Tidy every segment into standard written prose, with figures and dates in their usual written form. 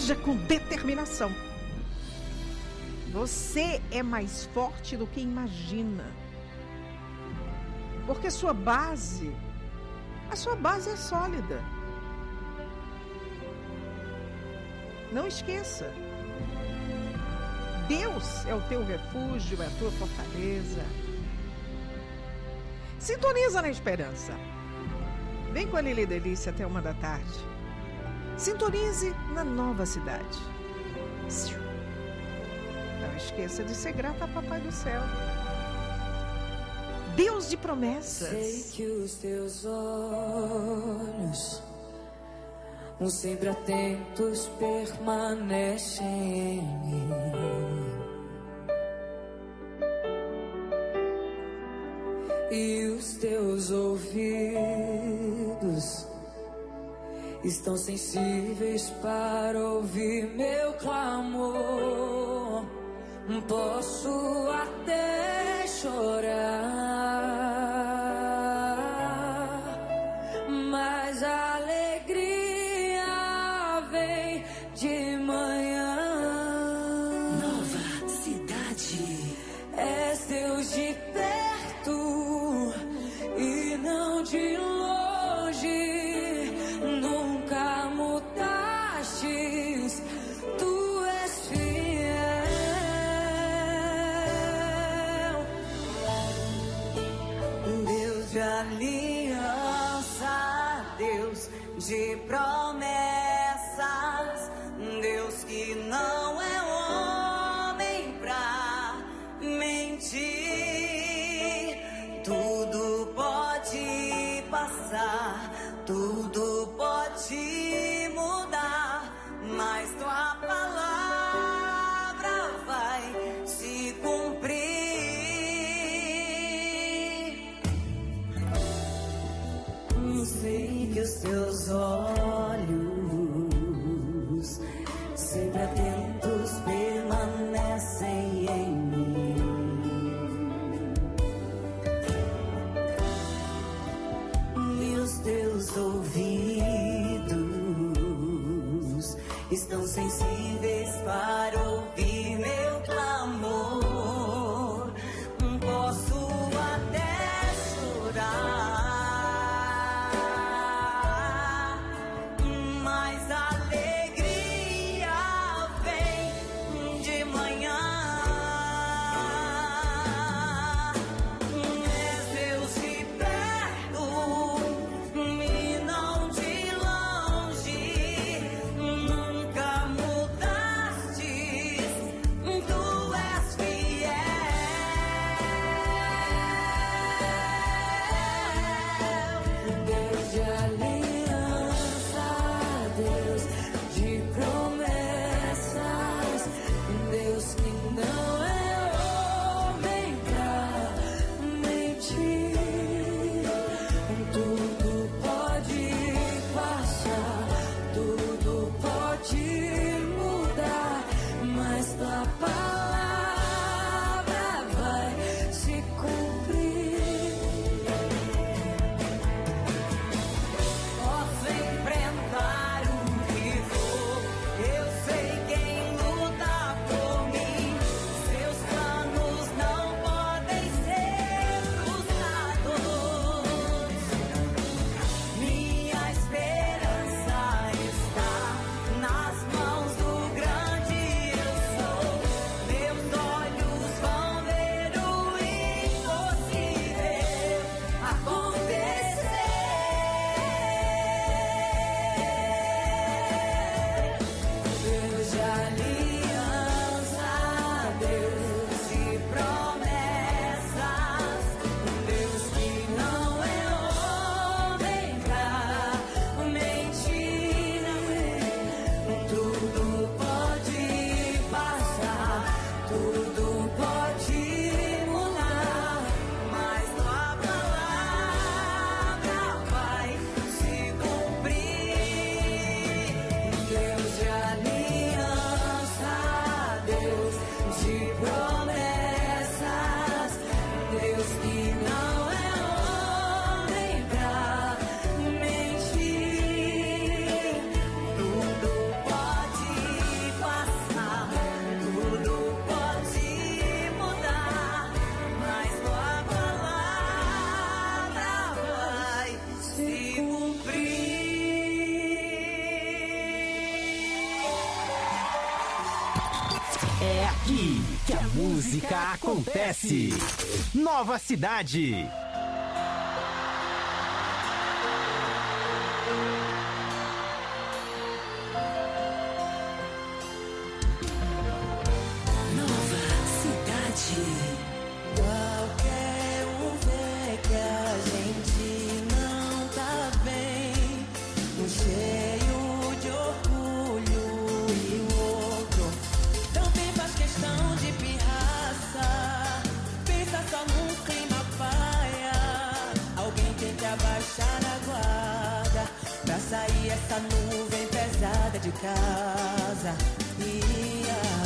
Haja com determinação. Você é mais forte do que imagina. Porque a sua base é sólida. Não esqueça. Deus é o teu refúgio, é a tua fortaleza. Sintoniza na esperança. Vem com a Lili Delícia até 1h. Sintonize na nova cidade. Não esqueça de ser grata a Papai do Céu. Deus de promessas. Sei que os teus olhos, sempre atentos, permanecem em mim. E os teus ouvidos estão sensíveis para ouvir meu clamor. Posso até chorar, mas a alegria vem de manhã. Nova cidade. És Deus de perto e não de longe. Nunca mudastes, tu és fiel. Deus de aliança, Deus de promessas, Deus que não é homem pra mentir. Tudo pode passar, tudo pode mudar, mas tua palavra vai se cumprir. Sei que os teus olhos, sempre atentos, permanecem em mim. E os teus ouvidos estão sensíveis para ouvir meu clamor. Posso até chorar, mas a alegria vem de manhã. És Deus de perto e não de longe. Nunca mudastes, tu és fiel. Deus de aliança, Deus de promessas, Deus que não é homem pra mentir. Tudo pode passar, tudo pode mudar, mas tua palavra vai se cumprir. Posso enfrentar o que for, eu sei quem luta por mim. Seus planos não podem ser frustrados. Minha esperança está nas mãos É aqui que a música acontece. Nova Cidade. Qualquer um vê que a gente não tá bem, um cheio de orgulho e o outro também faz questão de pirraça. Pensa só num clima paia, alguém tem que abaixar a guarda pra sair essa nuvem pesada de casa. E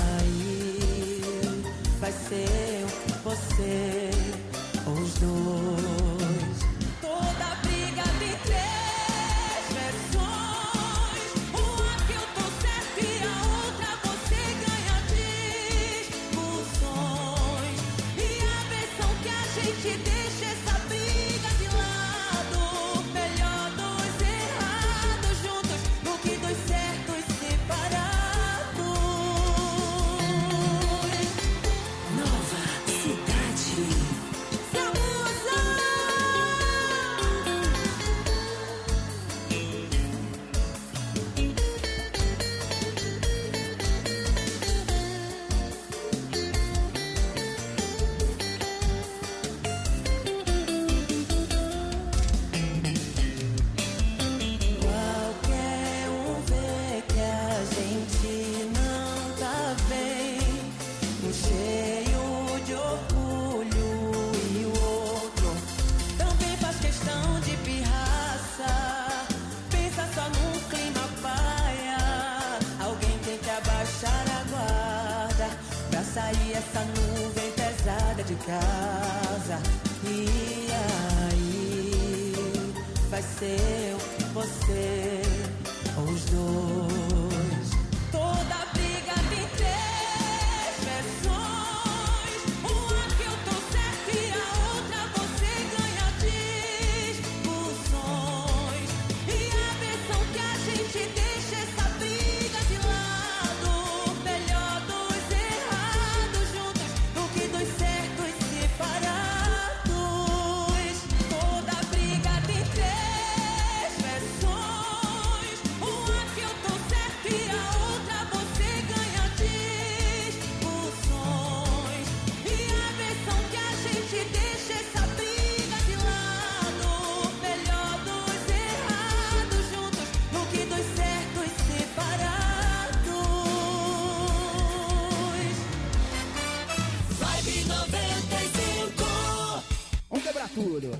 aí vai ser você, os dois. Toda briga tem três versões, uma que eu tô certo e a outra você ganha discussões. E a versão que a gente deixa essa briga de lado, melhor dois errados juntos do que dois certos separados. Sair essa nuvem pesada de casa. E aí vai ser você, os dois. Toda briga tem três versões, uma que eu tô certo e a outra você ganha discussões. E a versão que a gente deixa essa briga de lado, melhor dois errados juntos do que dois certos separados. Toda briga tem três versões, uma que eu tô certo e a outra você ganha discussões. E a versão que a gente deixa essa briga de lado, melhor dois errados juntos do que dois certos separados. Vibe 95. Vamos quebrar tudo.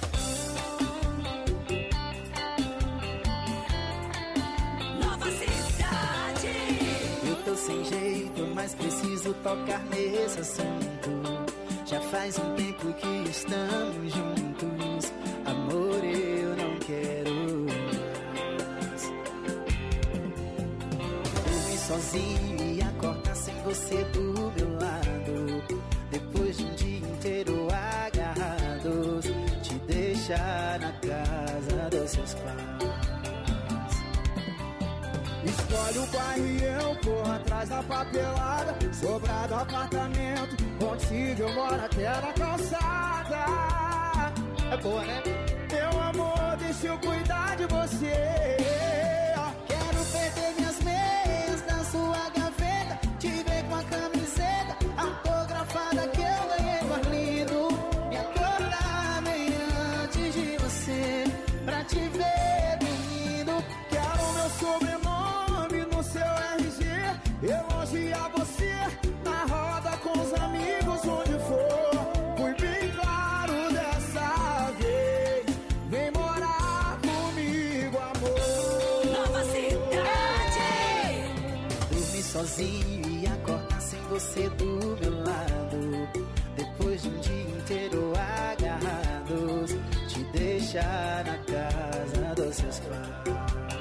Nova Cidade. Eu tô sem jeito, mas preciso tocar nesse assunto. Já faz um tempo que estamos juntos. Amor, eu não quero mais dormir sozinho e acordar sem você do meu lado. Depois de um dia inteiro agarrados, te deixar na casa dos seus pais. Escolhe o bairro e eu corro atrás da papelada. Sobrado apartamento, contigo eu moro até na calçada. É boa, né? Meu amor, deixa eu cuidar de você. Quero perder minhas meias na sua gaveta, te ver com a camiseta autografada que eu ganhei no Arlindo. Me acordar bem antes de você, pra te ver dormindo. Quero meu sobrenome no seu RG, elogiar você na roda com os amigos onde for. Fui bem claro dessa vez, vem morar comigo, amor. Nova Cidade. Dormir sozinho e acordar sem você do meu lado. Depois de um dia inteiro agarrados, te deixar na casa dos seus pais.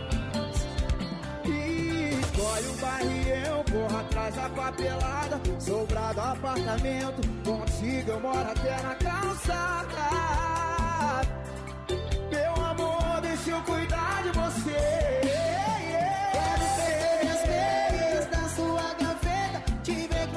Escolhe o bairro e eu corro atrás da papelada. Sobrado apartamento, contigo eu moro até na calçada. Meu amor, deixa eu cuidar de você. Quero perder minhas meias na sua gaveta, te ver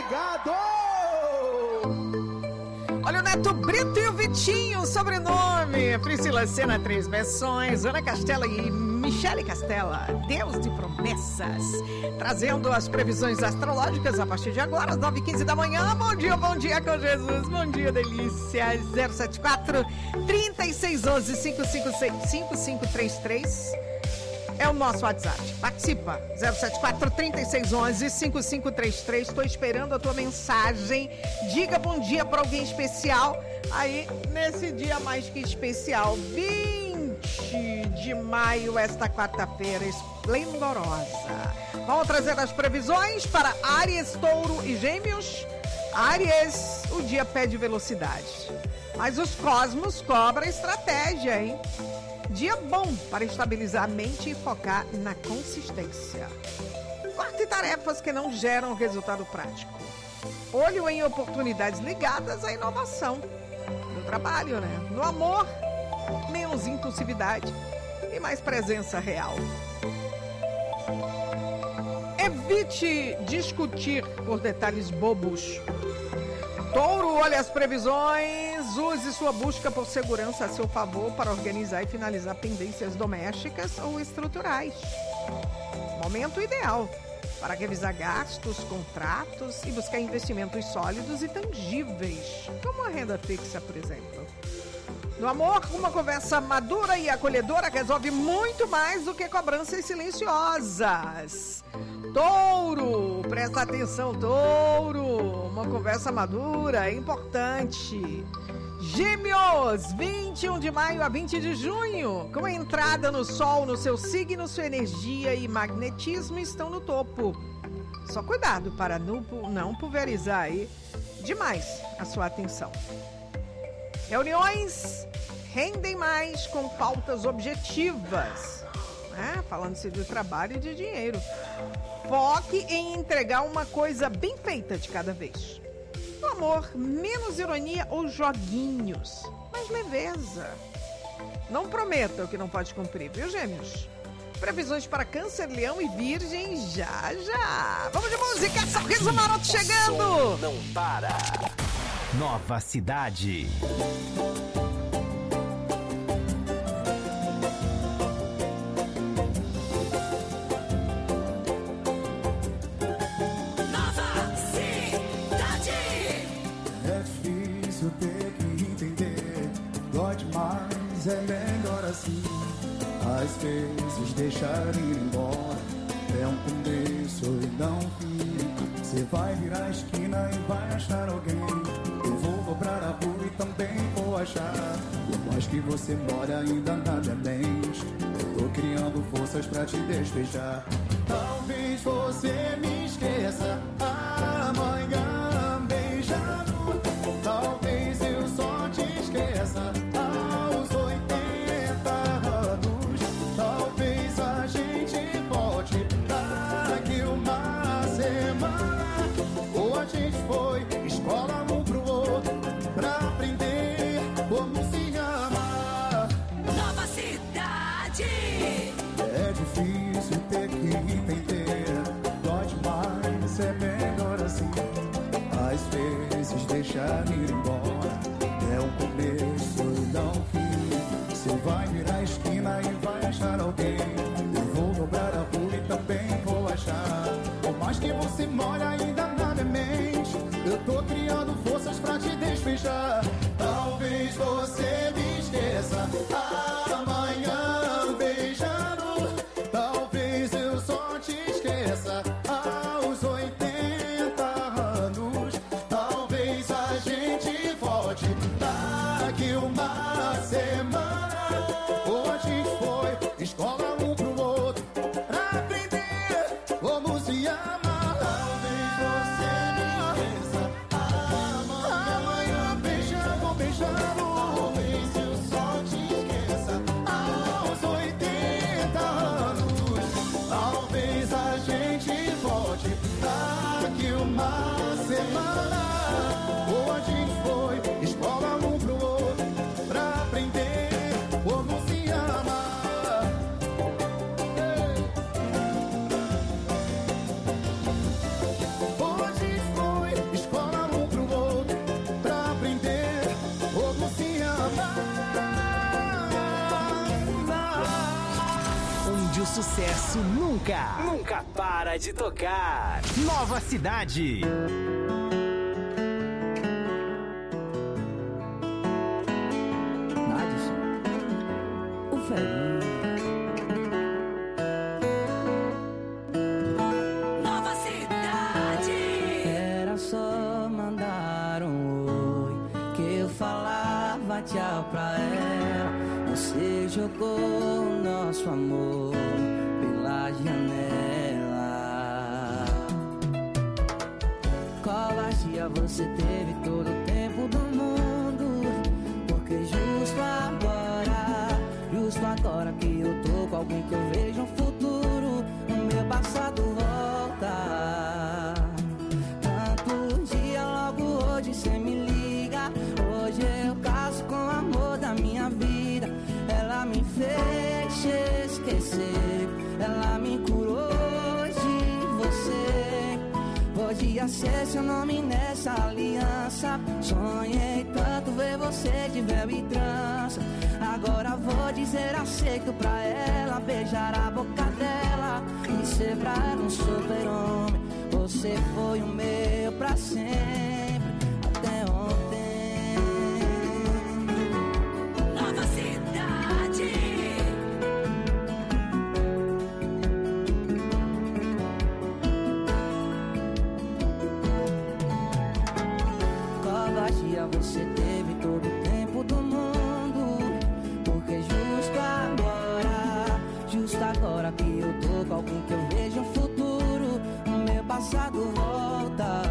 Obrigado! Olha o Neto Brito e o Vitinho, sobrenome. Priscila Sena, 3 versões. Ana Castela e Michele Castela, Deus de Promessas. Trazendo as previsões astrológicas a partir de agora, às 9h15 da manhã. Bom dia com Jesus. Bom dia, delícias. 074-3611-5533 é o nosso WhatsApp. Participa. 074-3611-5533. Estou esperando a tua mensagem. Diga bom dia para alguém especial. Aí, nesse dia mais que especial, 20 de maio, esta quarta-feira esplendorosa. Vamos trazer as previsões para Áries, Touro e Gêmeos. Áries, o dia pede velocidade, mas os cosmos cobram estratégia, hein? Dia bom para estabilizar a mente e focar na consistência. Corte tarefas que não geram resultado prático. Olho em oportunidades ligadas à inovação. No trabalho, né? No amor, menos impulsividade e mais presença real. Evite discutir por detalhes bobos. Touro, olha as previsões. Use sua busca por segurança a seu favor para organizar e finalizar pendências domésticas ou estruturais. Momento ideal para revisar gastos, contratos e buscar investimentos sólidos e tangíveis, como a renda fixa, por exemplo. No amor, uma conversa madura e acolhedora resolve muito mais do que cobranças silenciosas. Touro, presta atenção, Touro. Uma conversa madura é importante. Gêmeos, 21 de maio a 20 de junho. Com a entrada no sol no seu signo, sua energia e magnetismo estão no topo. Só cuidado para não pulverizar aí demais a sua atenção. Reuniões rendem mais com pautas objetivas, né? Falando-se de trabalho e de dinheiro. Foque em entregar uma coisa bem feita de cada vez. No amor, menos ironia ou joguinhos, mais leveza. Não prometa o que não pode cumprir, viu, Gêmeos? Previsões para Câncer, Leão e Virgem já. Vamos de música, Sorriso Maroto chegando! Não para. Nova Cidade. É melhor assim, às vezes deixar ir embora é um começo e não fim. Você vai virar a esquina e vai achar alguém. Eu vou cobrar a rua e também vou achar. Por mais que você mora ainda na minha mente, eu tô criando forças pra te despejar. Talvez você me esqueça amanhã beijando. Talvez eu só te esqueça aos 80 anos. Talvez a gente volte daqui uma semana. Ou a gente foi escola um pro outro pra aprender como se ama. Nova Cidade. É difícil ter que entender, dói demais, é melhor assim. Às vezes deixar ir embora é um começo e não fim. Você vai virar a esquina e vai achar alguém. Eu vou dobrar a rua e também vou achar. Por mais que você mora ainda na minha mente, eu tô criando forças pra te despejar. Talvez você me esqueça amanhã beijando. Talvez eu só te esqueça aos 80 anos. Talvez a gente volte daqui uma semana. Ou a gente foi escola um pro outro pra aprender como se ama. Talvez você me esqueça amanhã beijando. Talvez eu só te esqueça aos 80 anos. Talvez a gente volte daqui uma semana. Ou a gente foi escola um pro outro pra aprender como se ama. Hoje foi sucesso nunca para de tocar. Nova Cidade. Nadson, o velhinho. Nova Cidade. Era só mandar um oi que eu falava tchau pra ela. Você jogou o nosso amor pela janela. Covardia, você teve todo o tempo do mundo. Porque justo agora que eu tô com alguém que eu vejo um futuro, o meu passado volta. Tanto dia, logo hoje cê me liga. Hoje eu caso com o amor da minha vida. Ela me fez esquecer, ela me curou de você. Podia ser seu nome nessa aliança. Sonhei tanto ver você de véu e trança. Agora vou dizer aceito pra ela, beijar a boca dela e ser pra ela um super-homem. Você foi o meu pra sempre, até ontem. Nova Cidade. Covardia, você teve todo o tempo do mundo. Porque justo agora que eu tô com alguém que eu vejo um futuro, o meu passado volta.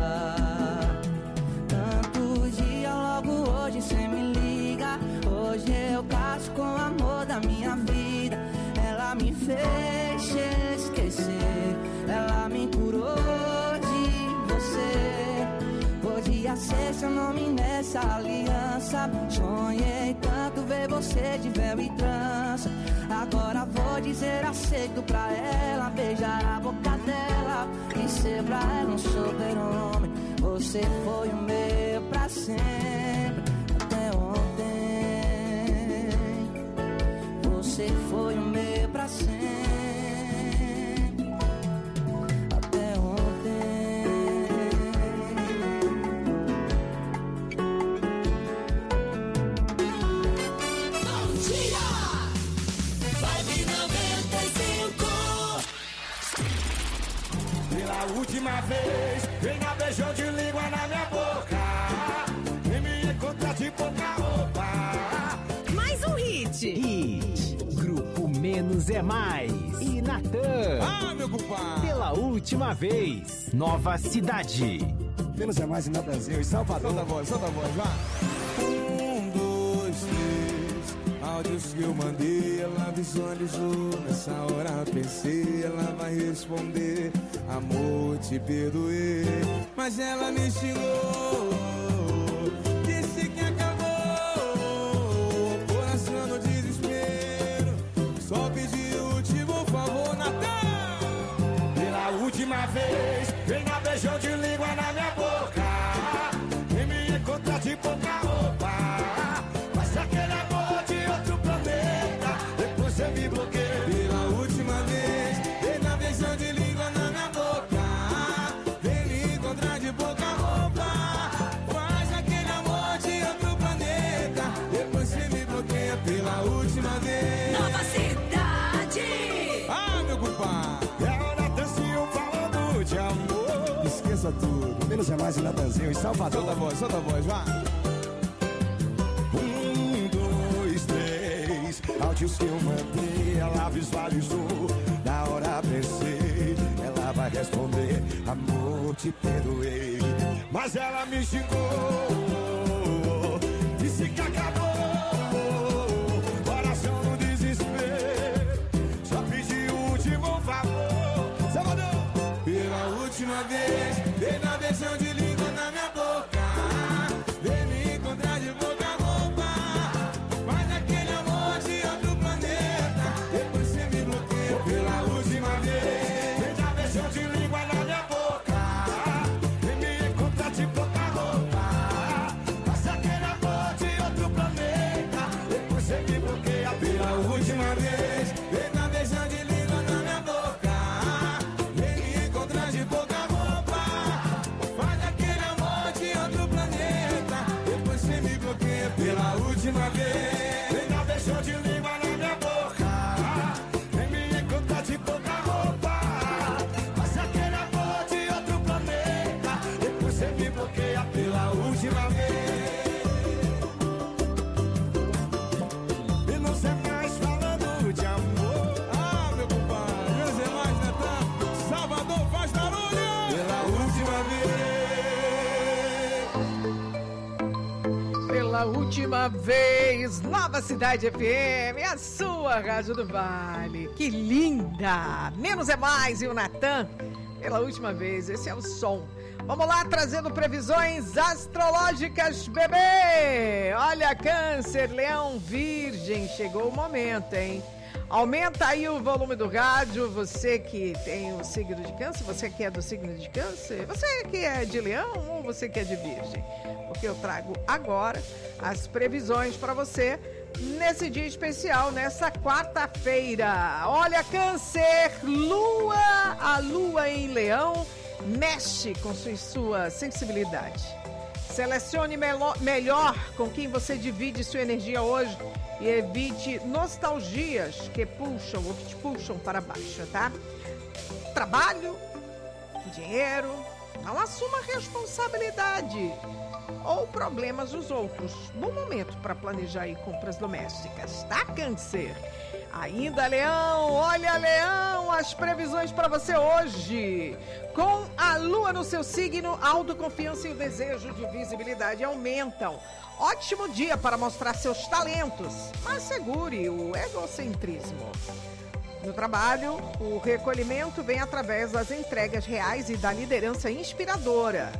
Tanto dia, logo hoje cê me liga. Hoje eu caso com o amor da minha vida. Ela me fez esquecer, ela me curou de você. Podia ser seu nome nessa aliança. Sonhei tanto ver você de véu e trança. Agora vou dizer aceito pra ela, beijar a boca dela e ser pra ela um super-homem. Você foi o meu pra sempre, até ontem. Você foi o meu pra sempre, até ontem. Bom dia! Vibe 95. Pela última vez, vem na beijão de língua na minha boca. Vem me encontrar de pouca roupa. Mais um hit. Grupo Menos é Mais. E Natan. Ah, meu compadre. Pela última vez. Nova Cidade. Menos é mais em Brasil e Salvador. Solta a voz, vá. 1, 2, 3. Áudios que eu mandei, ela visualizou. Nessa hora pensei, ela vai responder. Amor, te perdoei. Mas ela me xingou. Disse que acabou. Coração no desespero. Só pedi o último favor, Natan. Pela última vez, vem na beijão de língua na minha boca. Vem me encontrar de pouca roupa. Mas aquele amor de outro planeta. Depois você me bloqueia. Pela última vez, vem na beijão de língua na minha boca. Vem me encontrar de pouca roupa. Faz aquele amor de outro planeta. Depois você me bloqueia pela última vez. Nova Cidade. Ah, meu compadre. É o Natanzinho falando de amor. Esqueça tudo. Menos é mais em Natanzinho e Salvador. Solta a voz, vá. 1, 2, 3. Áudios que eu mandei, ela visualizou. Na hora pensei, ela vai responder. Amor, te perdoei. Mas ela me xingou. Disse que acabou. Coração no desespero. Só pedi o último favor. Salvador. Pela última vez, vem na beijão de língua na minha boca. Vem me encontrar de boca roupa. Faz aquele amor de outro planeta. Depois você me bloqueia pela última vez. Vem na beijão de língua na minha boca. Vem me encontrar de boca roupa. Faz aquele amor de outro planeta. Depois você me bloqueia pela última vez. Vem na beijão de língua na minha boca. pela última vez, Nova Cidade FM, a sua Rádio do Vale. Que linda! Menos é mais, e o Natan, pela última vez, esse é o som. Vamos lá, trazendo previsões astrológicas, bebê! Olha, Câncer, Leão, Virgem, chegou o momento, hein? Aumenta aí o volume do rádio, você que tem o signo de Câncer, você que é do signo de Câncer, você que é de Leão ou você que é de Virgem? Porque eu trago agora as previsões para você nesse dia especial, nessa quarta-feira. Olha, Câncer, a lua em Leão mexe com sua sensibilidade. Selecione melhor com quem você divide sua energia hoje e evite nostalgias que puxam ou que te puxam para baixo, tá? Trabalho, dinheiro, não assuma responsabilidade ou problemas dos outros. Bom momento para planejar aí compras domésticas, tá, Câncer? Ainda, Leão, olha, Leão, as previsões para você hoje. Com a lua no seu signo, a autoconfiança e o desejo de visibilidade aumentam. Ótimo dia para mostrar seus talentos, mas segure o egocentrismo. No trabalho, o recolhimento vem através das entregas reais e da liderança inspiradora,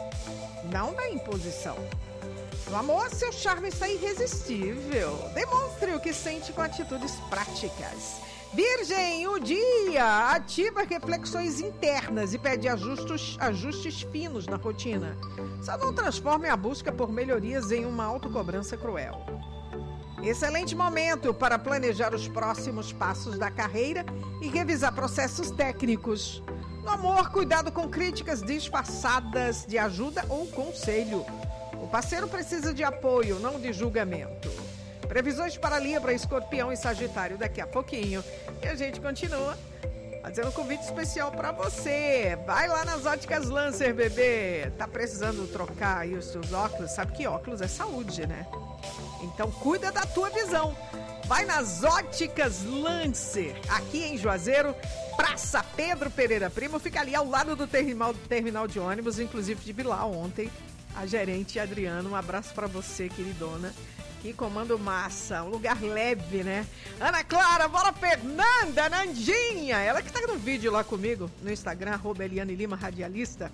não da imposição. No amor, seu charme está irresistível. Demonstre o que sente com atitudes práticas. Virgem, o dia ativa reflexões internas e pede ajustes finos na rotina. Só não transforme a busca por melhorias em uma autocobrança cruel. Excelente momento para planejar os próximos passos da carreira e revisar processos técnicos. No amor, cuidado com críticas disfarçadas de ajuda ou conselho. O parceiro precisa de apoio, não de julgamento. Previsões para Libra, Escorpião e Sagitário daqui a pouquinho. E a gente continua fazendo um convite especial para você. Vai lá nas Óticas Lancer, bebê. Tá precisando trocar aí os seus óculos? Sabe que óculos é saúde, né? Então cuida da tua visão. Vai nas Óticas Lancer, aqui em Juazeiro, Praça Pedro Pereira Primo. Fica ali ao lado do terminal de ônibus. Inclusive tive lá ontem a gerente Adriana. Um abraço para você, queridona. Que comando massa, um lugar leve, né? Ana Clara, bola Fernanda, Nandinha, ela que tá no vídeo lá comigo, no Instagram, @Eliane Lima, radialista.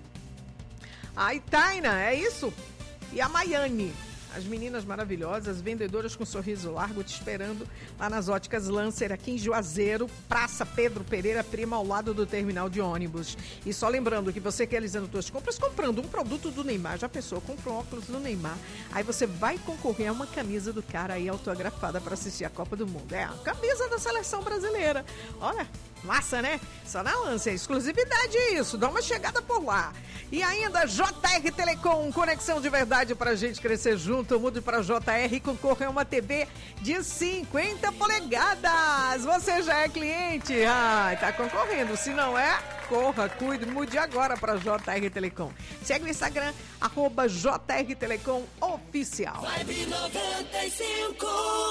A Itaina, é isso? E a Maiane, as meninas maravilhosas, vendedoras com sorriso largo, te esperando lá nas Óticas Lancer, aqui em Juazeiro, Praça Pedro Pereira Prima, ao lado do terminal de ônibus. E só lembrando que você realizando suas compras, comprando um produto do Neymar, já pensou, comprou um óculos do Neymar, aí você vai concorrer a uma camisa do cara aí autografada para assistir a Copa do Mundo. É a camisa da seleção brasileira. Olha, massa, né? Só na Lancer, exclusividade isso, dá uma chegada por lá. E ainda JR Telecom, conexão de verdade pra gente crescer junto. Mude para JR e concorra a uma TV de 50 polegadas. Você já é cliente? Tá concorrendo. Se não é, corra, cuide, mude agora para JR Telecom. Segue o Instagram, @JR Telecom Oficial. Vibe 95.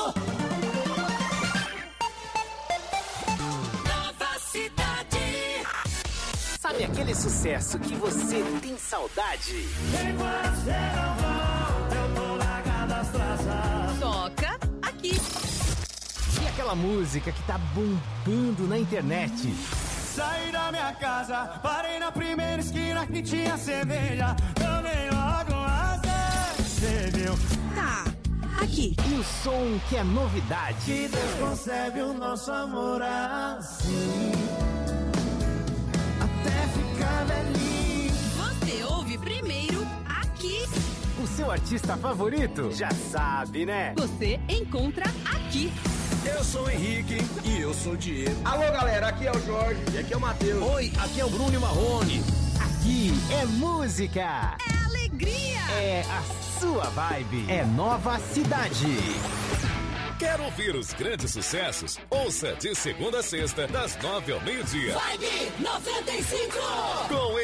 Nova Cidade. Sabe aquele sucesso que você tem saudade? Toca aqui. E aquela música que tá bombando na internet? Saí da minha casa, parei na primeira esquina que tinha cerveja. Tomei logo até, cê viu? Tá, aqui. E o som que é novidade? Que Deus concebe o nosso amor assim, até ficar velhinho. Você ouve primeiro aqui. O seu artista favorito? Já sabe, né? Você encontra aqui. Eu sou o Henrique e eu sou o Diego. Alô, galera, aqui é o Jorge e aqui é o Matheus. Oi, aqui é o Bruno e Marrone. Aqui é música. É alegria. É a sua vibe. É Nova Cidade. Quer ouvir os grandes sucessos? Ouça de segunda a sexta, das 9 ao meio-dia. Vibe 95. Com ele.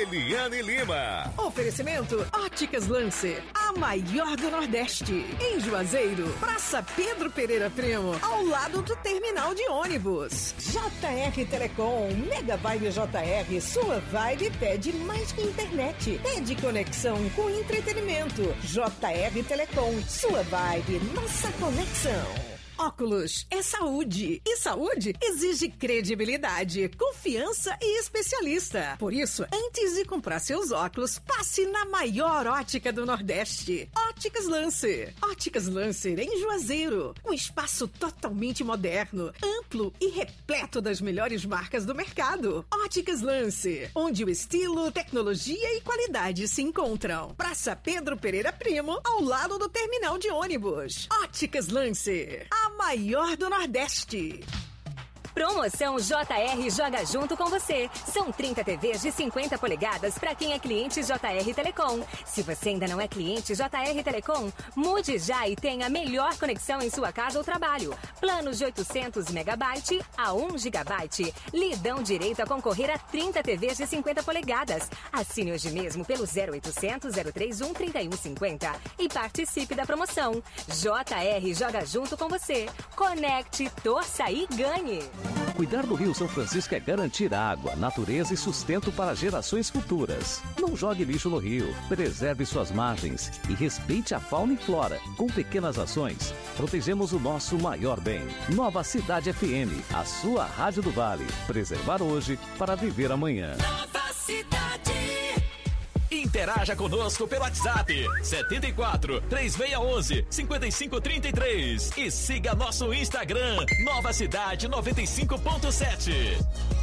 Eliane Lima. Oferecimento Óticas Lancer, a maior do Nordeste. Em Juazeiro, Praça Pedro Pereira Primo, ao lado do terminal de ônibus. JR Telecom, Mega Vibe JR, sua vibe pede mais que internet. Pede conexão com entretenimento. JR Telecom, sua vibe, nossa conexão. Óculos é saúde. E saúde exige credibilidade, confiança e especialista. Por isso, antes de comprar seus óculos, passe na maior ótica do Nordeste. Óticas Lancer. Óticas Lancer em Juazeiro. Um espaço totalmente moderno, amplo e repleto das melhores marcas do mercado. Óticas Lancer, onde o estilo, tecnologia e qualidade se encontram. Praça Pedro Pereira Primo, ao lado do terminal de ônibus. Óticas Lancer, a maior do Nordeste. Promoção JR Joga Junto com você. São 30 TVs de 50 polegadas para quem é cliente JR Telecom. Se você ainda não é cliente JR Telecom, mude já e tenha a melhor conexão em sua casa ou trabalho. Planos de 800 MB a 1 GB lhe dão direito a concorrer a 30 TVs de 50 polegadas. Assine hoje mesmo pelo 0800 031 3150 e participe da promoção. JR Joga Junto com você. Conecte, torça e ganhe. Cuidar do Rio São Francisco é garantir água, natureza e sustento para gerações futuras. Não jogue lixo no rio, preserve suas margens e respeite a fauna e flora. Com pequenas ações, protegemos o nosso maior bem. Nova Cidade FM, a sua rádio do Vale. Preservar hoje para viver amanhã. Nova Cidade. Interaja conosco pelo WhatsApp 74 3611 5533 e siga nosso Instagram Nova Cidade 95.7.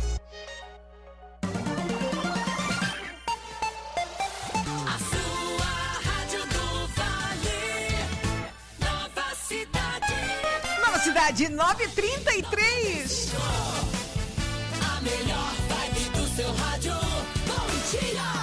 A sua rádio do Vale. Nova Cidade. Nova Cidade 933. A melhor vibe do seu rádio. Bom dia.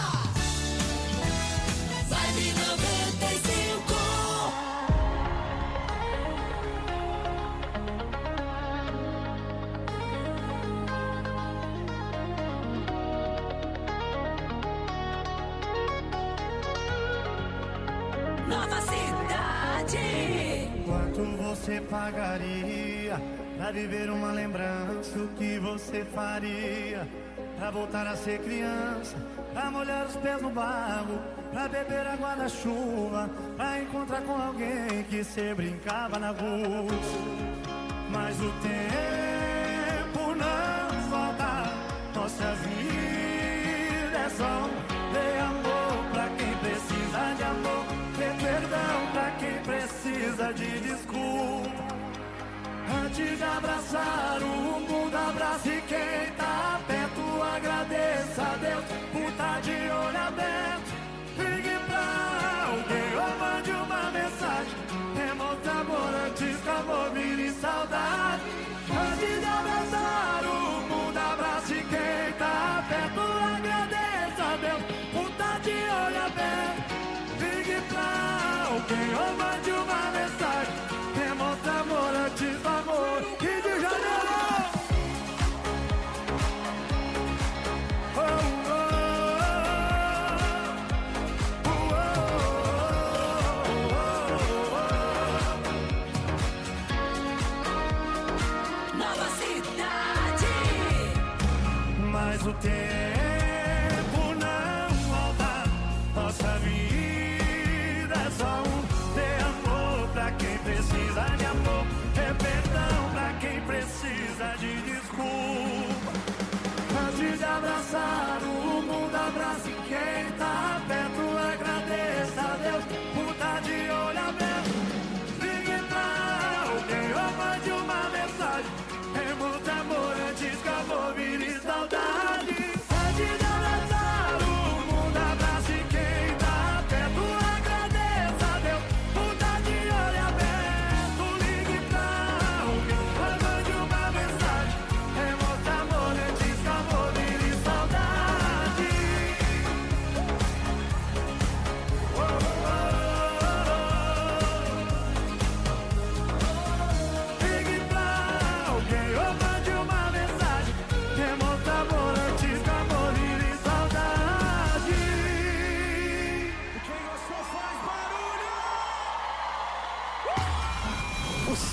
Nova Cidade. Quanto você pagaria pra viver uma lembrança? O que você faria pra voltar a ser criança? Pra molhar os pés no barro, pra beber água da chuva, pra encontrar com alguém que cê brincava na rua. Mas o tempo não volta, nossa vida é só ter amor pra quem precisa de amor, ter perdão pra quem precisa de desculpa. Antes de abraçar o mundo, abrace quem tá perto, agradeça a Deus por tá de olho aberto. Ligue pra alguém ou mande uma mensagem, demonstre amor antes que amor vire saudade. Antes de abraçar o mundo, abrace quem tá perto, agradeça a Deus por tá de olho aberto. Ligue pra alguém ou mande uma mensagem, demonstre amor antes do amor. E de janeiro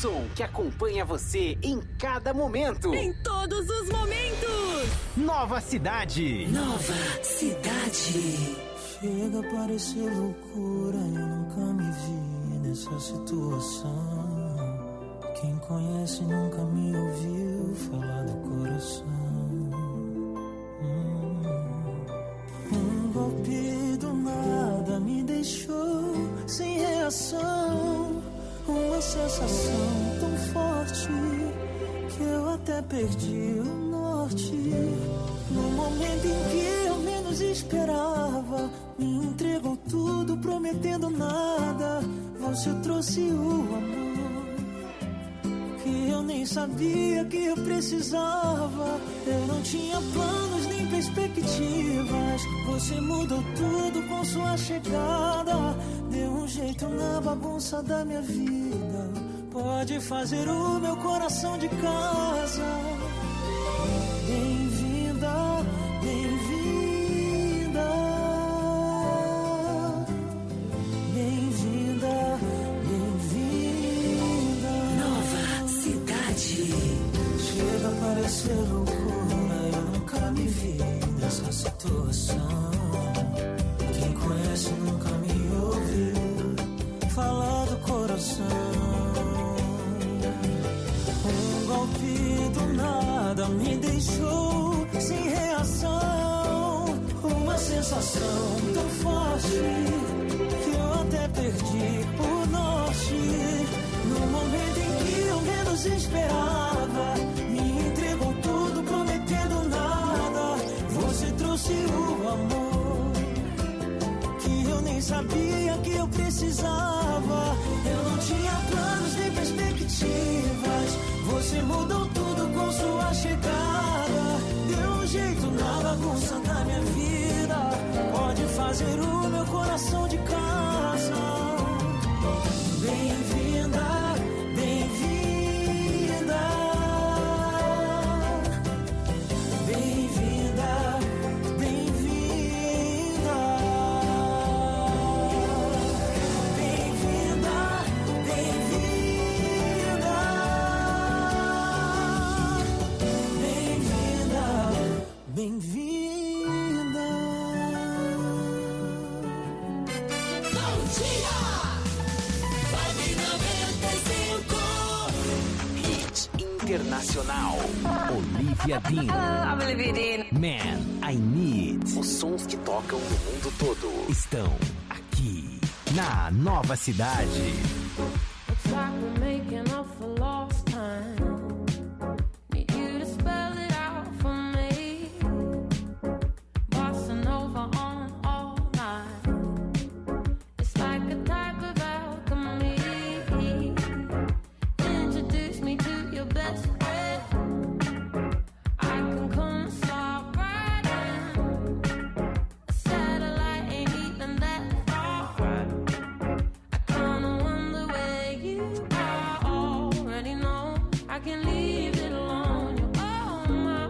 som que acompanha você em cada momento. Em todos os momentos. Nova Cidade. Nova Cidade. Chega a parecer loucura, eu nunca me vi nessa situação. Quem conhece nunca me ouviu falar do coração. Um golpe do nada me deixou sem reação. Uma sensação tão forte que eu até perdi o norte. No momento em que eu menos esperava, me entregou tudo prometendo nada. Você trouxe o amor que eu nem sabia que eu precisava. Eu não tinha planos nem perspectivas. Você mudou tudo com sua chegada. Deu um jeito na bagunça da minha vida. Pode fazer o meu coração de casa. Bem-vinda, bem-vinda. Bem-vinda, bem-vinda. Nova Cidade. Chega a parecer loucura, eu nunca me vi nessa situação. Quem conhece nunca me ouviu falar do coração. Um golpe do nada me deixou sem reação. Uma sensação tão forte que eu até perdi o norte. No momento em que eu menos esperava, me entregou tudo prometendo nada. Você trouxe o amor que eu nem sabia que eu precisava. Eu não tinha planos nem perspectivas. Você mudou tudo com sua chegada. Deu um jeito na bagunça da minha vida. Pode fazer o meu coração de casa. Bem-vinda, bem-vinda. Bem-vinda, bem-vinda. Bem-vinda, bem-vinda. Bem-vinda, bem-vinda. Bom dia! Vibe 95. Hit internacional. Olivia Dean. Man, I Need. Os sons que tocam no mundo todo estão aqui na Nova Cidade. Looks like we're making up for lost time. Need you to spell it out for me. Bossa Nova on all night. It's like a type of alchemy. Introduce me to your best friend. I can come and stop right in. A satellite ain't even that far. I kinda wonder where you are. Already know I can leave it alone. You're on my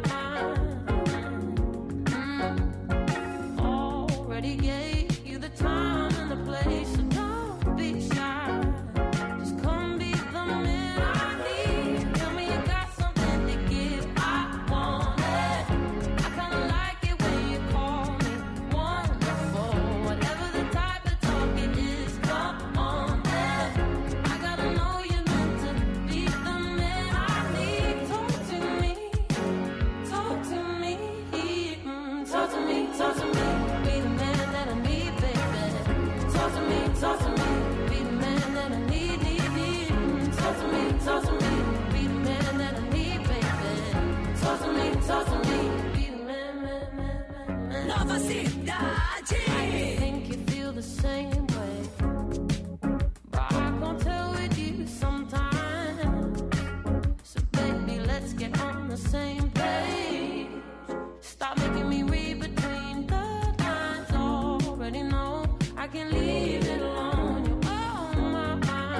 mind. Already gave you the time and the place, so don't be shy. Just come be the man I need. Tell me you got something to give. I want it. I kinda like it when you call me wonderful. Whatever the type of talk it is, come on, man. I gotta know you're meant to be the man I need. Talk to me, talk to me, talk to me, talk to me. Be the man that I need, baby. Talk to me, be the man that I need. Talk to me, be the man that I need, baby. Talk to me, be the man. Nova Cidade. I think you feel the same way, but I can't tell with you sometimes. So baby, let's get on the same page. Stop making me read between the lines. Already know I can leave it alone. You're on my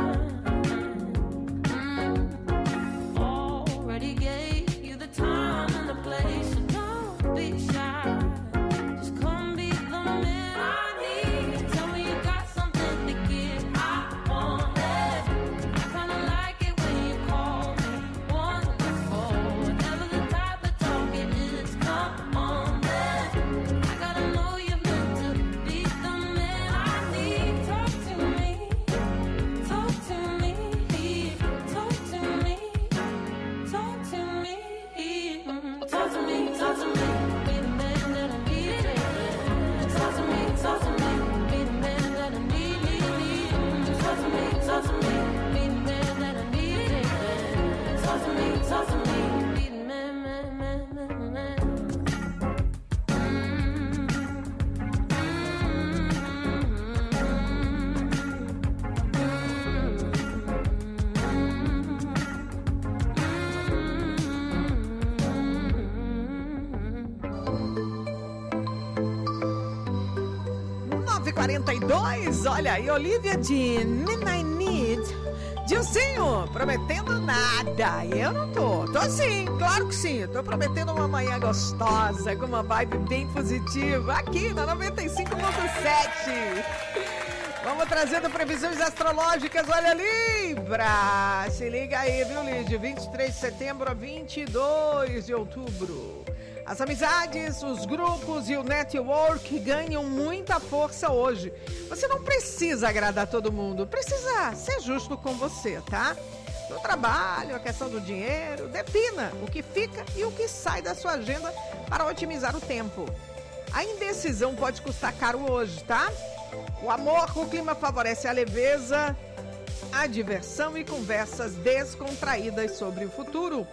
mind. Already gave you the time and the place, so don't be shy. Just come be the man I need. Tell me you got 6h42, olha aí, Olivia Dean, Men I Need. Dilcinho, prometendo nada. Eu não tô sim, claro que sim. Tô prometendo uma manhã gostosa, com uma vibe bem positiva, aqui na 95.7. Vamos trazendo previsões astrológicas, olha, Libra. Se liga aí, viu, Lídia? 23 de setembro a 22 de outubro. As amizades, os grupos e o network ganham muita força hoje. Você não precisa agradar todo mundo, precisa ser justo com você, tá? No trabalho, a questão do dinheiro, defina o que fica e o que sai da sua agenda para otimizar o tempo. A indecisão pode custar caro hoje, tá? O amor, o clima favorece a leveza, a diversão e conversas descontraídas sobre o futuro.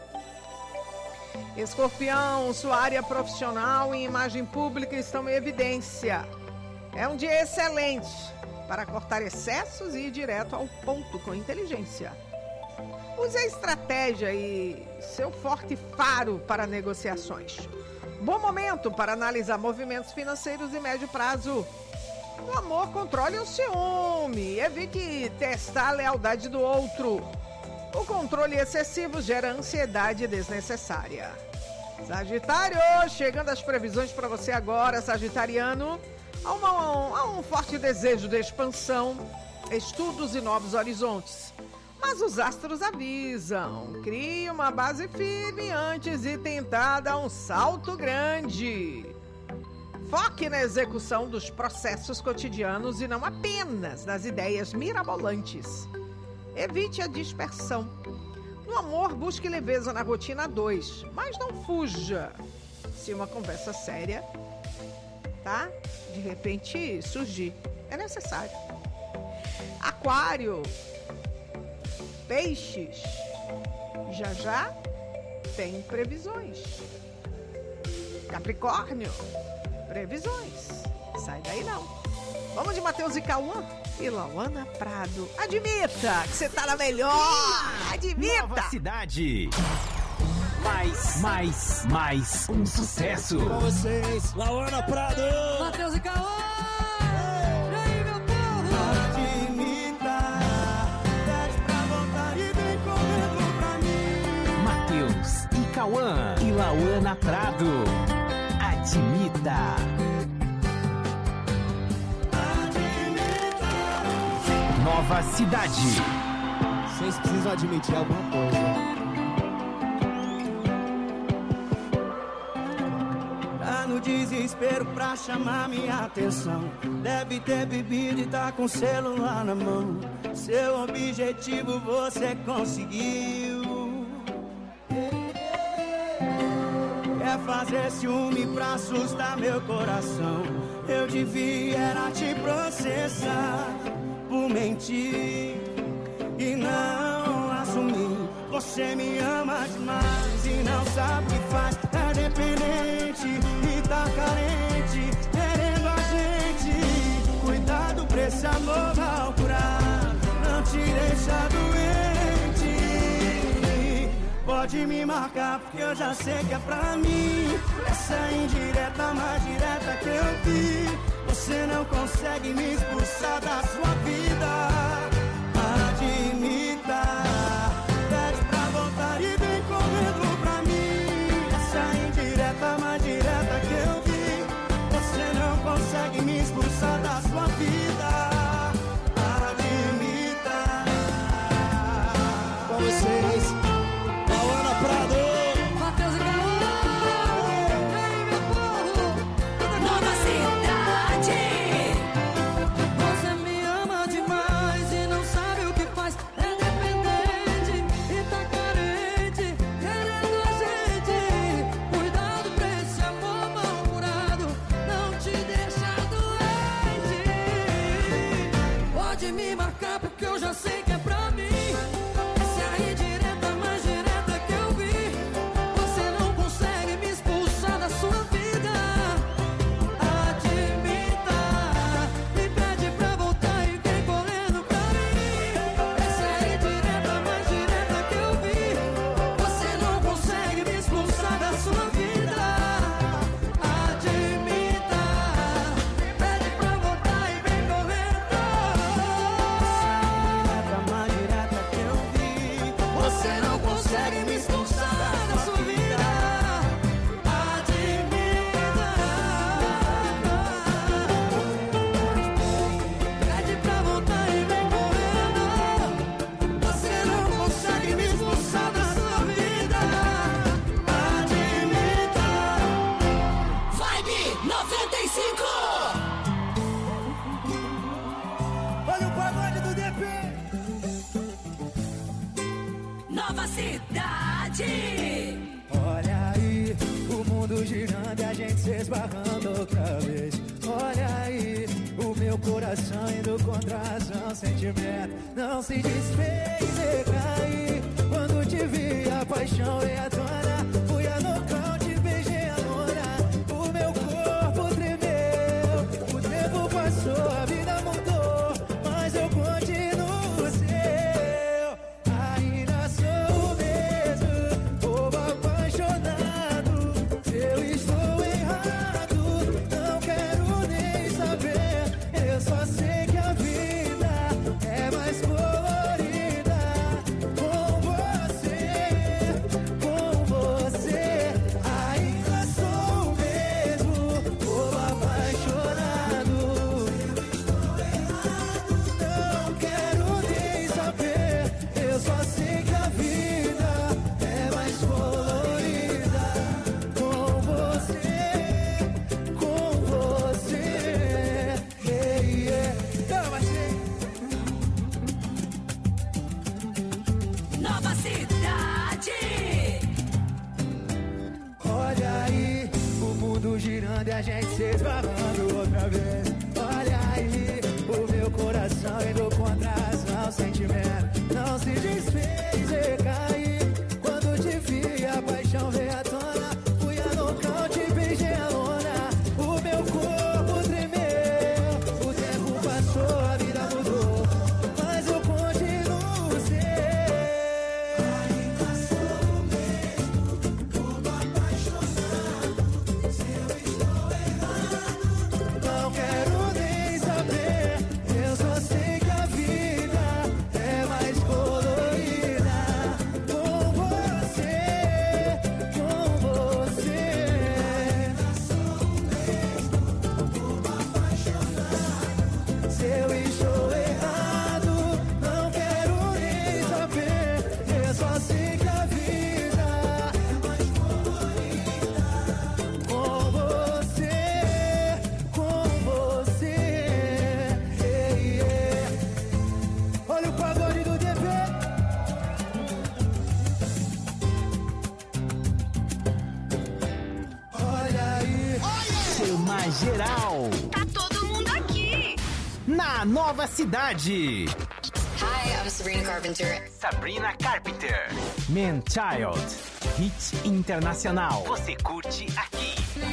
Escorpião, sua área profissional e imagem pública estão em evidência. É um dia excelente para cortar excessos e ir direto ao ponto com inteligência. Use a estratégia e seu forte faro para negociações. Bom momento para analisar movimentos financeiros de médio prazo. No amor, controle o ciúme, evite testar a lealdade do outro. O controle excessivo gera ansiedade desnecessária. Sagitário, chegando as previsões para você agora, sagitariano. Há um forte desejo de expansão, estudos e novos horizontes. Mas os astros avisam, crie uma base firme antes de tentar dar um salto grande. Foque na execução dos processos cotidianos e não apenas nas ideias mirabolantes. Evite a dispersão. No amor, busque leveza na rotina 2, mas não fuja. Se uma conversa séria, tá? De repente surgir, é necessário. Aquário, peixes, já tem previsões. Capricórnio, previsões. Sai daí não. Vamos de Matheus e Cauã e Lauana Prado. Admita que você tá na melhor. Admita. Nova cidade. Mais um sucesso. Com vocês, Lauana Prado. Matheus e Cauã. E aí, meu povo? Admita. Pede pra voltar e vem correndo pra mim. Matheus e Cauã e Lauana Prado. Admita. Nova cidade. Vocês precisam admitir alguma coisa. Tá no desespero pra chamar minha atenção. Deve ter bebido e tá com o celular na mão. Seu objetivo você conseguiu. Quer fazer ciúme pra assustar meu coração. Eu devia era te processar por mentir e não assumir. Você me ama demais e não sabe o que faz. É dependente e tá carente, querendo a gente. Cuidado pra esse amor mal curado, não te deixa doente. Pode me marcar porque eu já sei que é pra mim. Essa indireta mais direta que eu vi. Você não consegue me expulsar da sua vida. Admita. Pede pra voltar e vem correndo pra mim. Essa indireta mais direta que eu vi. Você não consegue me expulsar da sua vida. Admita. Com vocês, Lauana Prado. Matheus e Cauã. E aí, meu povo? Nova cidade. Você me ama demais e não sabe o que faz. É dependente e tá carente, querendo a gente. Cuidado pra esse amor mal curado, não te deixa doente. Pode me marcar porque eu já sei que é pra mim. Essa é a indireta mais direta que eu vi. Você não consegue me expulsar da sua vida. Admita. Me pede pra voltar e vem correndo pra mim. Essa é a indireta mais direta que eu vi. Você não consegue me expulsar da sua vida. Admita. Me pede pra voltar e vem esbarrando outra vez. Olha aí, o meu coração indo contra a razão. Sentimento não se desfez e caí. Quando te vi, a paixão veio à tona. Fui a nocaute, beijei a lona. O meu corpo tremeu. O tempo passou, a vida mudou, mas eu continuo seu. Ainda sou o mesmo, bobo apaixonado. Eu estou errado, não quero nem saber. Eu só sei que a vida é mais colorida com você, com você. Ainda sou o mesmo, bobo apaixonado. Não quero nem saber. Eu só sei que a vida é mais colorida com você, com você. Yeah, yeah. Não, mas Nova Cidade. olha aí, o mundo girando e a gente se esbarrando outra vez. Olha aí, o meu coração indo contra a razão. Sentimento não se desfez e caí. Quando te vi, a paixão veio à tona. Fui a nocaute, beijei a lona. O meu corpo tremeu. O tempo passou, a vida mudou, mas eu continuo seu. Ainda sou o mesmo, bobo apaixonado. Se eu estou errado, não quero nem saber. Eu só sei que a vida é mais colorida com você, com você. Ainda sou o mesmo, bobo apaixonado. Se eu estou errado, não quero nem saber. Eu só sei que a vida é mais colorida com você, com você. Yeah, yeah. Olha o pagode do DP. Olha aí, Seu mais geral. Tá todo mundo aqui. Na Nova Cidade. Hi, I'm Sabrina Carpenter. Sabrina Carpenter. Man Child. Hit internacional. Você curte aqui.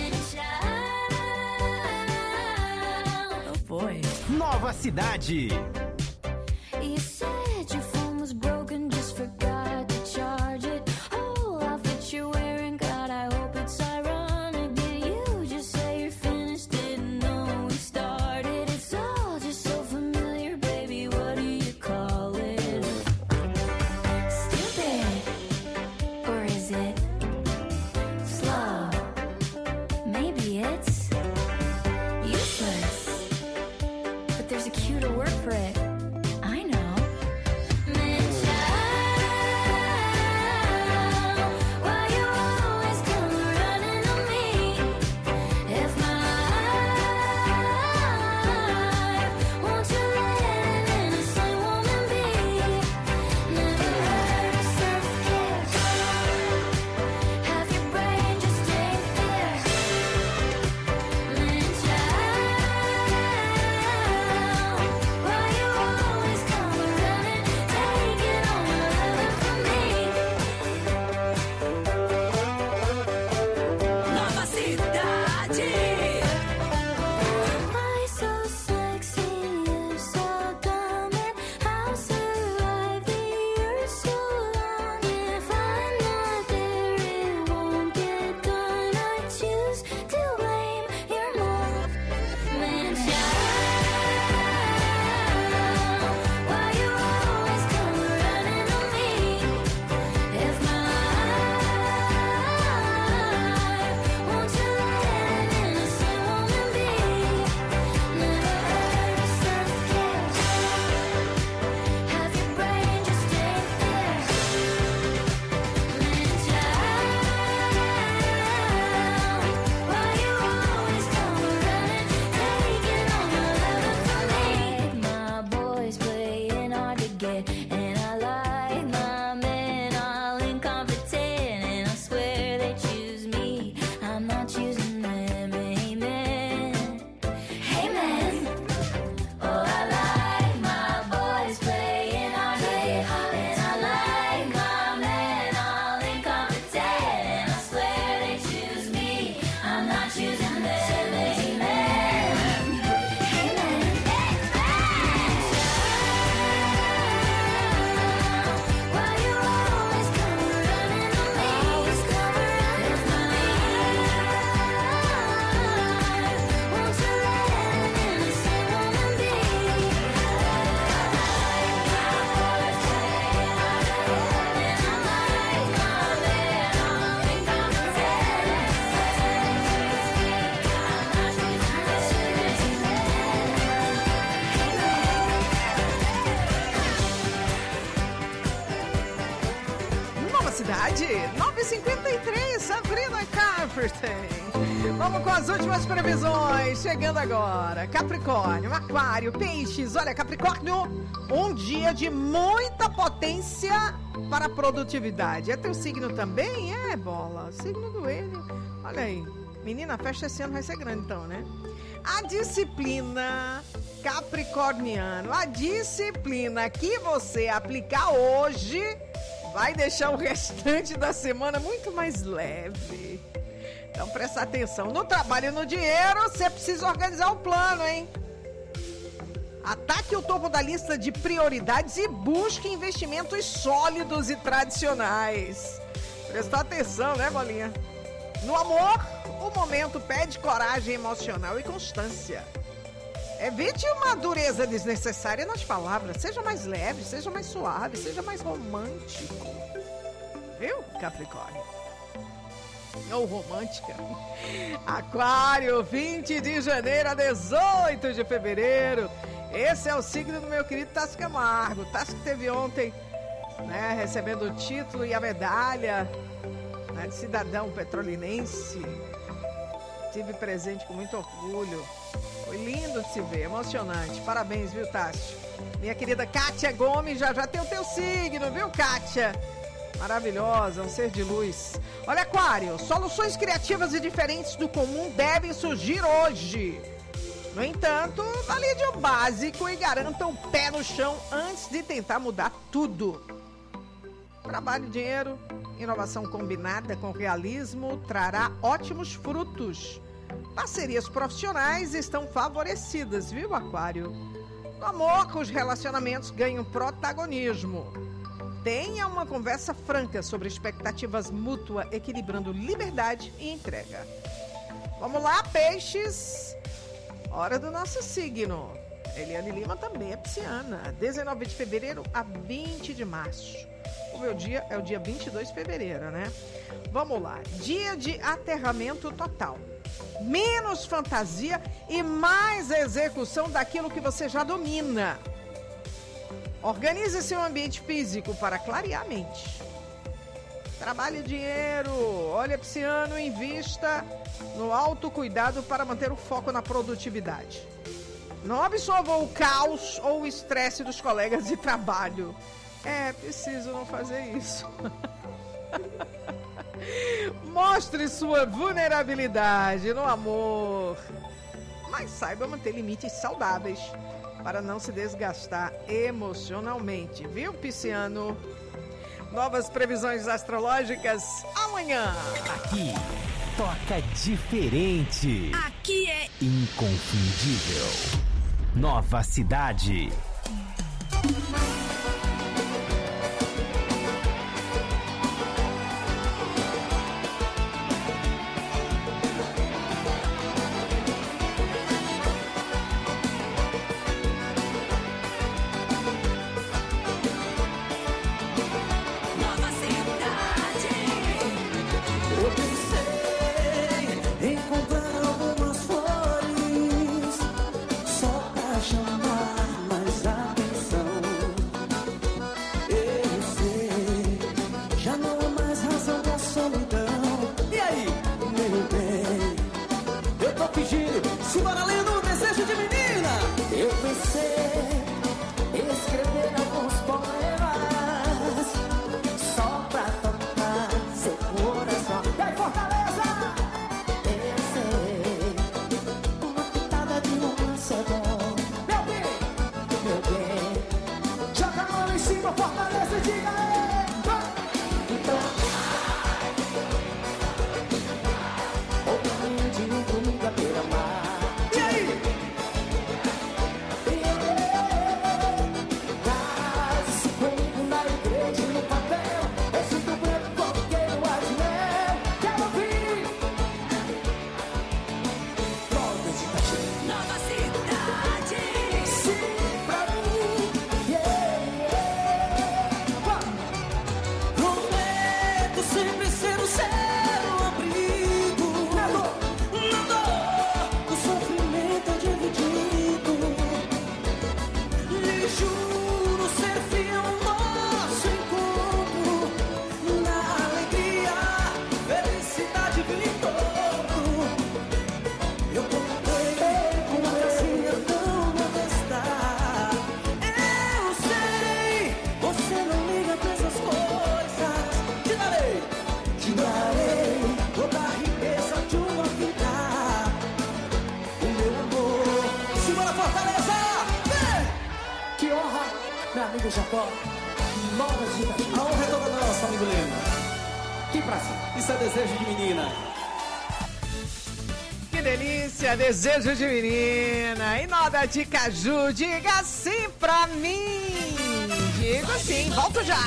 Oh boy. Nova Cidade. You said your phone was broken, just forgot to charge it. Whole outfit you're wearing, God, I hope it's ironic. Did you just say you're finished? Didn't know we started. It's all just so familiar, baby. What do you call it? Stupid, or is it slow? Maybe it's useless, but there's a cuter word for it. birthday. Vamos com as últimas previsões, chegando agora. Capricórnio, Aquário, Peixes. Olha, Capricórnio, um dia de muita potência para a produtividade. É teu signo também? É, bola. Signo do ele. Olha aí. Menina, a festa esse ano vai ser grande então, né? A disciplina capricorniano, a disciplina que você aplicar hoje vai deixar o restante da semana muito mais leve. Então presta atenção. No trabalho e no dinheiro, você precisa organizar o plano, hein? Ataque o topo da lista de prioridades e busque investimentos sólidos e tradicionais. Presta atenção, né, Bolinha? No amor, o momento pede coragem emocional e constância. Evite uma dureza desnecessária nas palavras. Seja mais leve, seja mais suave, seja mais romântico. Viu, Capricórnio? Ou romântica. Aquário, 20 de janeiro a 18 de fevereiro. Esse é o signo do meu querido Tássio Camargo. Tássio que teve ontem, né, recebendo o título e a medalha, né, de cidadão petrolinense. Tive presente com muito orgulho. Foi lindo de se ver, emocionante. Parabéns, viu, Tássio? Minha querida Kátia Gomes, já tem o teu signo, viu, Kátia? Maravilhosa, um ser de luz. Olha, Aquário, soluções criativas e diferentes do comum devem surgir hoje. No entanto, valide o básico e garanta o pé no chão antes de tentar mudar tudo. Trabalho e dinheiro, inovação combinada com realismo trará ótimos frutos. Parcerias profissionais estão favorecidas, viu, Aquário? No amor, os relacionamentos ganham protagonismo. Tenha uma conversa franca sobre expectativas mútuas, equilibrando liberdade e entrega. Vamos lá, Peixes. Hora do nosso signo. Eliane Lima também é pisciana. 19 de fevereiro a 20 de março. O meu dia é o dia 22 de fevereiro, né? Vamos lá. Dia de aterramento total. Menos fantasia e mais execução daquilo que você já domina. Organize seu ambiente físico para clarear a mente. Trabalho e dinheiro. Olha, pisciano, invista no autocuidado para manter o foco na produtividade. Não absorva o caos ou o estresse dos colegas de trabalho. É preciso não fazer isso. Mostre sua vulnerabilidade no amor. Mas saiba manter limites saudáveis para não se desgastar emocionalmente, viu, pisciano? Novas previsões astrológicas amanhã. Aqui, toca diferente. Aqui é inconfundível. Nova Cidade. Só pra chamar mais atenção. amigo Jacó. Novas dicas. A honra é toda nossa, amigo Lima. Que pra cima. Isso é desejo de menina. Que delícia, desejo de menina. E Noda de Caju, diga sim pra mim. Digo sim, volto já.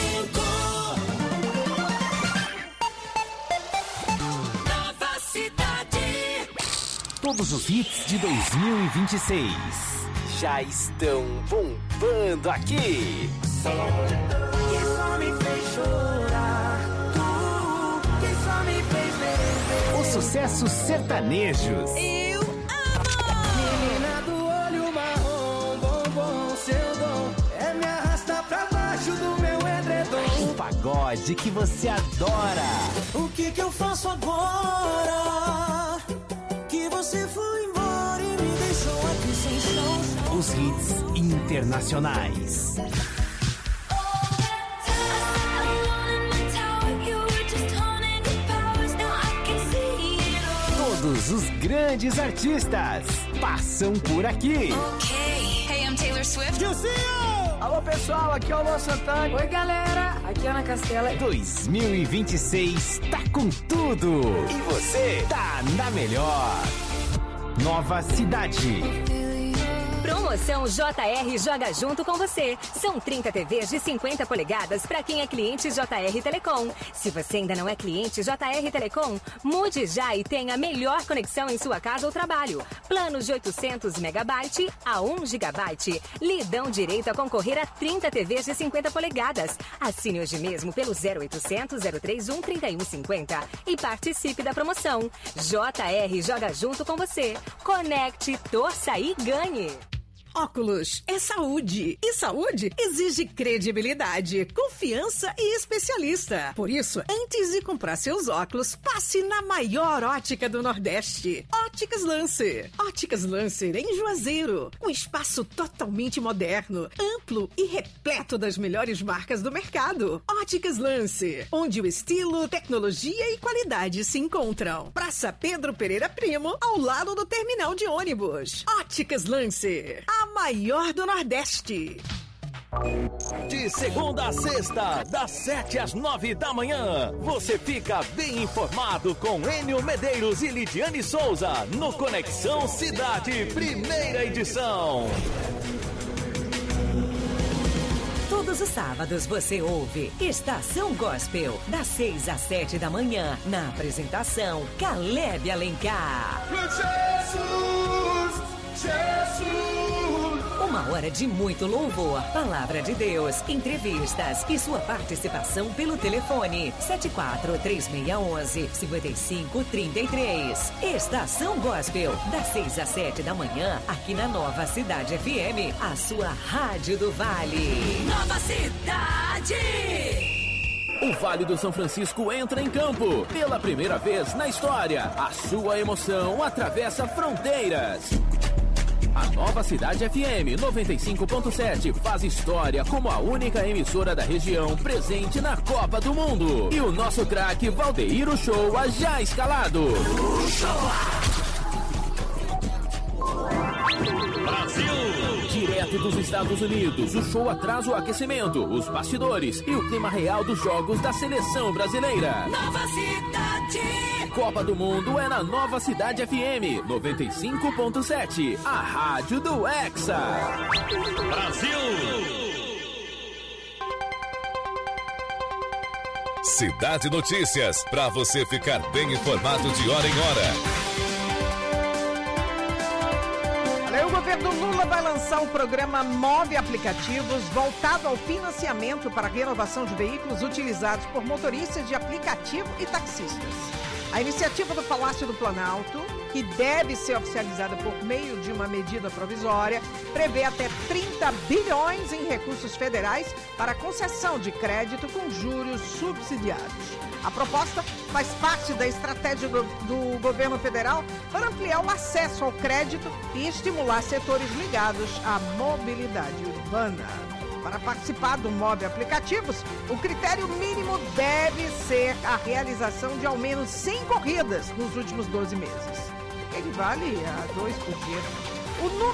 Nova Cidade. Todos os hits de 2026 já estão bombando aqui. Que só me fez chorar, que só me fez beber. Os sucessos sertanejos. Eu amo! Menina do olho marrom, bombom, seu dom é me arrastar pra baixo do meu edredom. O pagode que você adora. O que eu faço agora? Que você foi embora e me deixou aqui sem chão. Os hits internacionais. Todos os grandes artistas passam por aqui. Hey, I'm Taylor Swift. Alô, pessoal, aqui é o Luan Santana. Oi, galera, aqui é Ana Castela. 2026 tá com tudo. E você tá na melhor. Nova Cidade. Promoção JR Joga Junto com você. São 30 TVs de 50 polegadas para quem é cliente JR Telecom. Se você ainda não é cliente JR Telecom, mude já e tenha a melhor conexão em sua casa ou trabalho. Planos de 800 MB a 1 GB lhe dão direito a concorrer a 30 TVs de 50 polegadas. Assine hoje mesmo pelo 0800 031 3150 e participe da promoção. JR Joga Junto com você. Conecte, torça e ganhe. Óculos é saúde. E saúde exige credibilidade, confiança e especialista. Por isso, antes de comprar seus óculos, passe na maior ótica do Nordeste. Óticas Lancer. Óticas Lancer em Juazeiro. Um espaço totalmente moderno, amplo e repleto das melhores marcas do mercado. Óticas Lancer, onde o estilo, tecnologia e qualidade se encontram. Praça Pedro Pereira Primo, ao lado do terminal de ônibus. Óticas Lancer, a maior do Nordeste. De segunda a sexta, das 7 às 9 da manhã, você fica bem informado com Enio Medeiros e Lidiane Souza no Conexão Cidade, primeira edição. Todos os sábados você ouve Estação Gospel, das 6 às 7 da manhã, na apresentação Caleb Alencar. Jesus! Uma hora de muito louvor, palavra de Deus, entrevistas e sua participação pelo telefone 74-3611-5533. Estação Gospel, das 6 às 7 da manhã, aqui na Nova Cidade FM, a sua rádio do Vale. Nova Cidade. O Vale do São Francisco entra em campo. Pela primeira vez na história, a sua emoção atravessa fronteiras. A Nova Cidade FM 95.7 faz história como a única emissora da região presente na Copa do Mundo. E o nosso craque Valdeir Uchoa já escalado. Brasil! Direto dos Estados Unidos, o show traz o aquecimento, os bastidores e o clima real dos jogos da seleção brasileira. Nova Cidade. Copa do Mundo é na Nova Cidade FM 95.7, a rádio do Hexa. Brasil! Cidade Notícias, para você ficar bem informado de hora em hora. O governo Lula vai lançar o programa Move Aplicativos, voltado ao financiamento para a renovação de veículos utilizados por motoristas de aplicativo e taxistas. A iniciativa do Palácio do Planalto, que deve ser oficializada por meio de uma medida provisória, prevê até 30 bilhões em recursos federais para concessão de crédito com juros subsidiados. A proposta faz parte da estratégia do governo federal para ampliar o acesso ao crédito e estimular setores ligados à mobilidade urbana. Para participar do Move Aplicativos, o critério mínimo deve ser a realização de ao menos 100 corridas nos últimos 12 meses. Ele vale a 2 por dia.